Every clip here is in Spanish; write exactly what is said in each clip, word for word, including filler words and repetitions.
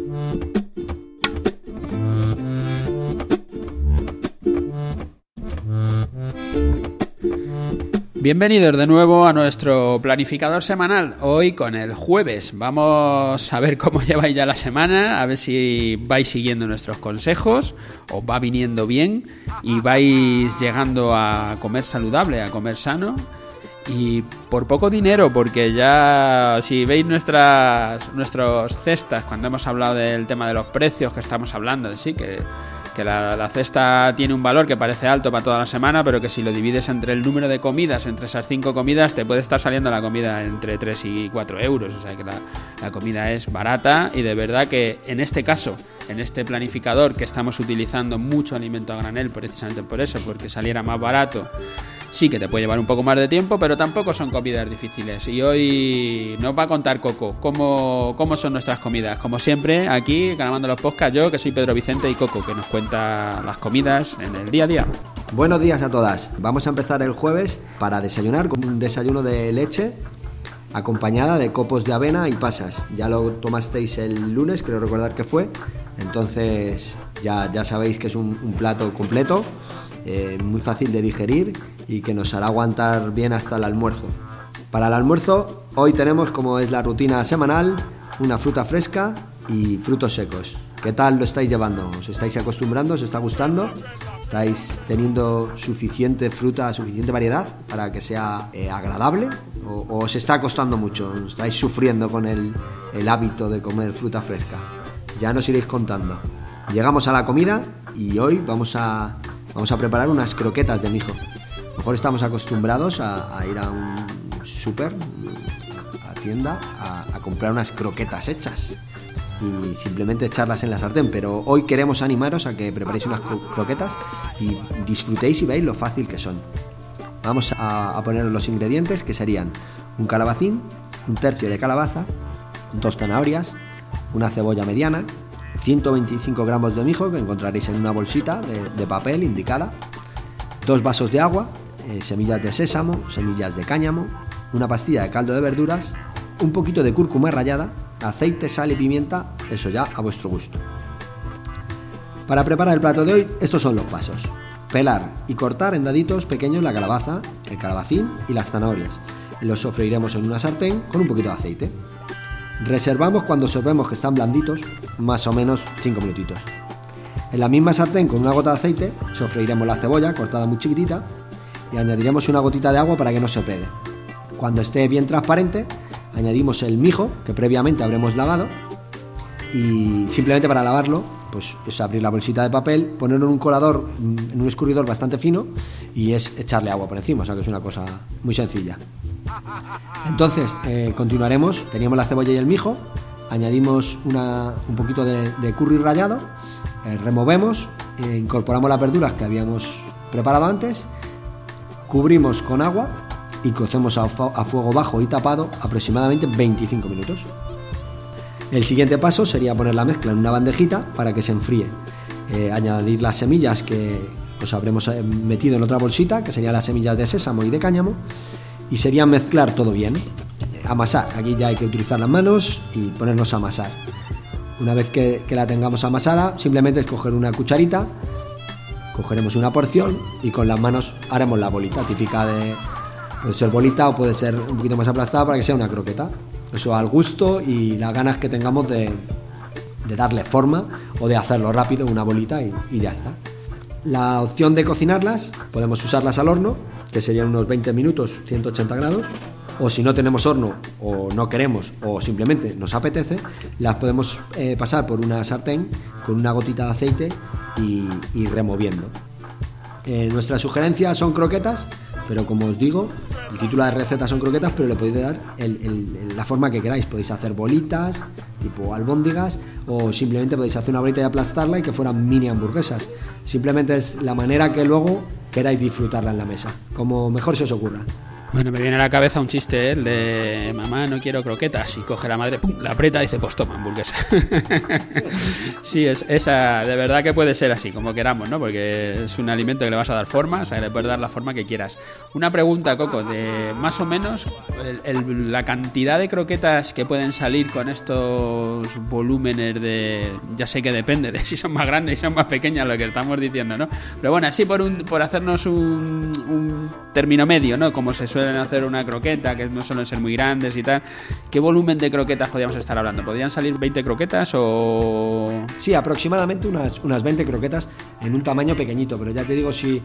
Bienvenidos de nuevo a nuestro planificador semanal. Hoy con el jueves. Vamos a ver cómo lleváis ya la semana, a ver si vais siguiendo nuestros consejos, os va viniendo bien y vais llegando a comer saludable, a comer sano y por poco dinero, porque ya si veis nuestras nuestros cestas, cuando hemos hablado del tema de los precios que estamos hablando, sí que... que la, la cesta tiene un valor que parece alto para toda la semana, pero que si lo divides entre el número de comidas, entre esas cinco comidas, te puede estar saliendo la comida entre tres y cuatro euros. O sea que la, la comida es barata y de verdad que en este caso, en este planificador que estamos utilizando mucho alimento a granel, precisamente por eso, porque saliera más barato, sí que te puede llevar un poco más de tiempo, pero tampoco son comidas difíciles. Y hoy nos va a contar Coco cómo, cómo son nuestras comidas. Como siempre, aquí grabando los podcasts, yo que soy Pedro Vicente y Coco, que nos cuenta las comidas en el día a día. Buenos días a todas. Vamos a empezar el jueves para desayunar con un desayuno de leche acompañada de copos de avena y pasas. Ya lo tomasteis el lunes, creo recordar que fue. Entonces ya, ya sabéis que es un, un plato completo, eh, muy fácil de digerir y que nos hará aguantar bien hasta el almuerzo. Para el almuerzo hoy tenemos, como es la rutina semanal, una fruta fresca y frutos secos. ¿Qué tal lo estáis llevando? ¿Os estáis acostumbrando? ¿Os está gustando? ¿Estáis teniendo suficiente fruta, suficiente variedad para que sea eh, agradable? ¿O, o os está costando mucho? ¿Estáis sufriendo con el, el hábito de comer fruta fresca? Ya nos iréis contando. Llegamos a la comida y hoy vamos a, vamos a preparar unas croquetas de mijo. A lo mejor estamos acostumbrados a, a ir a un súper, a tienda, a, a comprar unas croquetas hechas y simplemente echarlas en la sartén, pero hoy queremos animaros a que preparéis unas croquetas y disfrutéis y veáis lo fácil que son. Vamos a, a poner los ingredientes, que serían un calabacín, un tercio de calabaza, dos zanahorias, una cebolla mediana, ciento veinticinco gramos de mijo que encontraréis en una bolsita de, de papel indicada, dos vasos de agua, eh, semillas de sésamo, semillas de cáñamo, una pastilla de caldo de verduras, un poquito de cúrcuma rallada, aceite, sal y pimienta, eso ya a vuestro gusto. Para preparar el plato de hoy, estos son los pasos: pelar y cortar en daditos pequeños la calabaza, el calabacín y las zanahorias. Los sofreiremos en una sartén con un poquito de aceite. Reservamos cuando vemos que están blanditos, más o menos cinco minutitos. En la misma sartén con una gota de aceite sofreiremos la cebolla cortada muy chiquitita y añadiremos una gotita de agua para que no se pegue. Cuando esté bien transparente, añadimos el mijo que previamente habremos lavado y simplemente para lavarlo pues es abrir la bolsita de papel, ponerlo en un colador, en un escurridor bastante fino y es echarle agua por encima, o sea que es una cosa muy sencilla. Entonces eh, continuaremos, teníamos la cebolla y el mijo, añadimos una, un poquito de, de curry rallado, eh, removemos, eh, incorporamos las verduras que habíamos preparado antes, cubrimos con agua y cocemos a, a fuego bajo y tapado aproximadamente veinticinco minutos. El siguiente paso sería poner la mezcla en una bandejita para que se enfríe, eh, añadir las semillas que pues habremos metido en otra bolsita, que serían las semillas de sésamo y de cáñamo, y sería mezclar todo bien, eh, amasar. Aquí ya hay que utilizar las manos y ponernos a amasar. Una vez que, que la tengamos amasada, simplemente es coger una cucharita, cogeremos una porción y con las manos haremos la bolita típica de... Puede ser bolita o puede ser un poquito más aplastada para que sea una croqueta. Eso al gusto y las ganas que tengamos de, de darle forma o de hacerlo rápido, una bolita y, y ya está. La opción de cocinarlas, podemos usarlas al horno, que serían unos veinte minutos, ciento ochenta grados. O si no tenemos horno o no queremos o simplemente nos apetece, las podemos eh, pasar por una sartén con una gotita de aceite y, y removiendo. Eh, nuestras sugerencias son croquetas, pero como os digo, el título de receta son croquetas, pero le podéis dar el, el, la forma que queráis. Podéis hacer bolitas, tipo albóndigas, o simplemente podéis hacer una bolita y aplastarla y que fueran mini hamburguesas. Simplemente es la manera que luego queráis disfrutarla en la mesa, como mejor se os ocurra. Bueno, me viene a la cabeza un chiste, ¿eh? El de mamá, no quiero croquetas, y coge la madre, pum, la aprieta y dice, pues toma, hamburguesa. Sí, es esa, de verdad que puede ser así, como queramos, ¿no? Porque es un alimento que le vas a dar forma, o sea, que le puedes dar la forma que quieras. Una pregunta, Coco, de más o menos el, el, la cantidad de croquetas que pueden salir con estos volúmenes de... Ya sé que depende de si son más grandes y son más pequeñas, lo que estamos diciendo, ¿no? Pero bueno, así por, un, por hacernos un, un término medio, ¿no? Como se suelen hacer una croqueta, que no suelen ser muy grandes y tal. ¿Qué volumen de croquetas podríamos estar hablando? ¿Podrían salir veinte croquetas o...? Sí, aproximadamente unas, unas veinte croquetas en un tamaño pequeñito, pero ya te digo, si,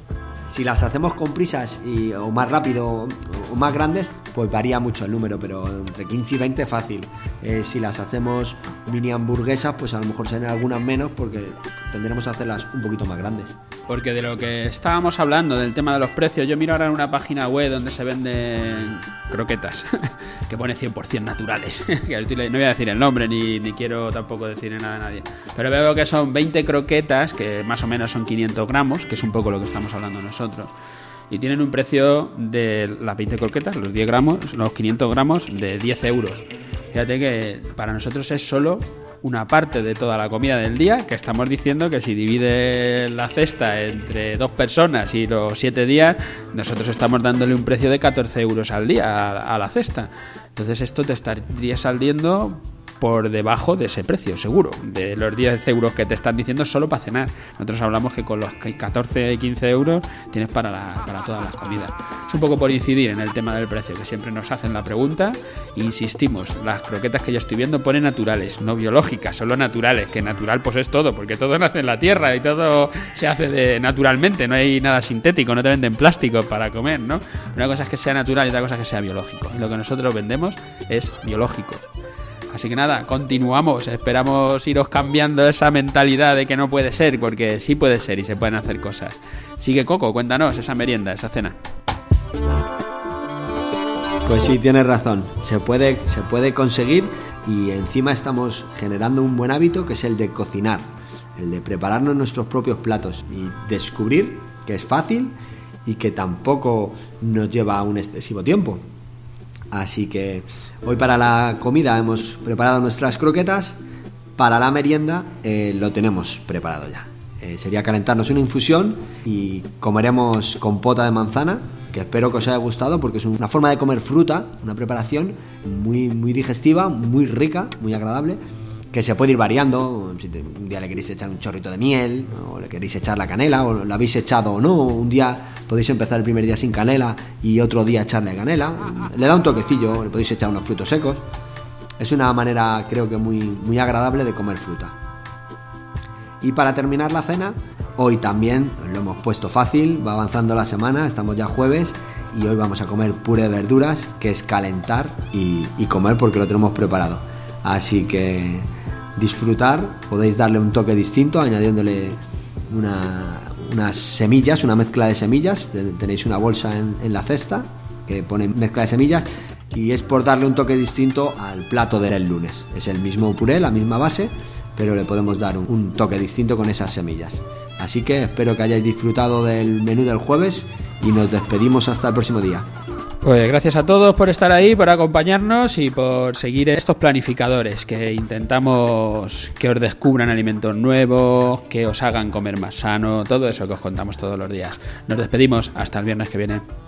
si las hacemos con prisas y, o más rápido o, o más grandes, pues varía mucho el número, pero entre quince y veinte fácil. Eh, si las hacemos mini hamburguesas, pues a lo mejor serán algunas menos porque tendremos a hacerlas un poquito más grandes. Porque de lo que estábamos hablando, del tema de los precios, yo miro ahora en una página web donde se venden croquetas, que pone cien por ciento naturales. No voy a decir el nombre, ni, ni quiero tampoco decirle nada a nadie. Pero veo que son veinte croquetas, que más o menos son quinientos gramos, que es un poco lo que estamos hablando nosotros. Y tienen un precio de las veinte croquetas, los diez gramos, los quinientos gramos, de diez euros. Fíjate que para nosotros es solo una parte de toda la comida del día, que estamos diciendo que si divide la cesta entre dos personas y los siete días, nosotros estamos dándole un precio de catorce euros al día a, a la cesta. Entonces esto te estaría saliendo por debajo de ese precio, seguro, de los diez euros que te están diciendo solo para cenar. Nosotros hablamos que con los catorce y quince euros tienes para, la, para todas las comidas. Es un poco por incidir en el tema del precio, que siempre nos hacen la pregunta. Insistimos, las croquetas que yo estoy viendo ponen naturales, no biológicas, solo naturales, que natural pues es todo, porque todo nace en la tierra y todo se hace de, naturalmente, no hay nada sintético, no te venden plástico para comer, ¿no? Una cosa es que sea natural y otra cosa es que sea biológico, y lo que nosotros vendemos es biológico. Así que nada, continuamos, esperamos iros cambiando esa mentalidad de que no puede ser, porque sí puede ser y se pueden hacer cosas. Sigue, Coco, cuéntanos esa merienda, esa cena. Pues sí, tienes razón, se puede, se puede conseguir, y encima estamos generando un buen hábito, que es el de cocinar, el de prepararnos nuestros propios platos y descubrir que es fácil y que tampoco nos lleva un excesivo tiempo. Así que hoy para la comida hemos preparado nuestras croquetas. Para la merienda eh, lo tenemos preparado ya. Eh, sería calentarnos una infusión y comeremos compota de manzana, que espero que os haya gustado porque es una forma de comer fruta, una preparación muy, muy digestiva, muy rica, muy agradable, que se puede ir variando. Si un día le queréis echar un chorrito de miel, o le queréis echar la canela, o lo habéis echado o no. Un día podéis empezar el primer día sin canela y otro día echarle canela. Le da un toquecillo, le podéis echar unos frutos secos. Es una manera, creo que muy, muy agradable de comer fruta. Y para terminar la cena, hoy también lo hemos puesto fácil, va avanzando la semana, estamos ya jueves, y hoy vamos a comer puré de verduras, que es calentar y, y comer porque lo tenemos preparado. Así que disfrutar, podéis darle un toque distinto añadiéndole una, unas semillas, una mezcla de semillas. Tenéis una bolsa en, en la cesta que pone mezcla de semillas, y es por darle un toque distinto al plato del lunes. Es el mismo puré, la misma base, pero le podemos dar un, un toque distinto con esas semillas. Así que espero que hayáis disfrutado del menú del jueves y nos despedimos hasta el próximo día. Pues gracias a todos por estar ahí, por acompañarnos y por seguir estos planificadores que intentamos que os descubran alimentos nuevos, que os hagan comer más sano, todo eso que os contamos todos los días. Nos despedimos hasta el viernes que viene.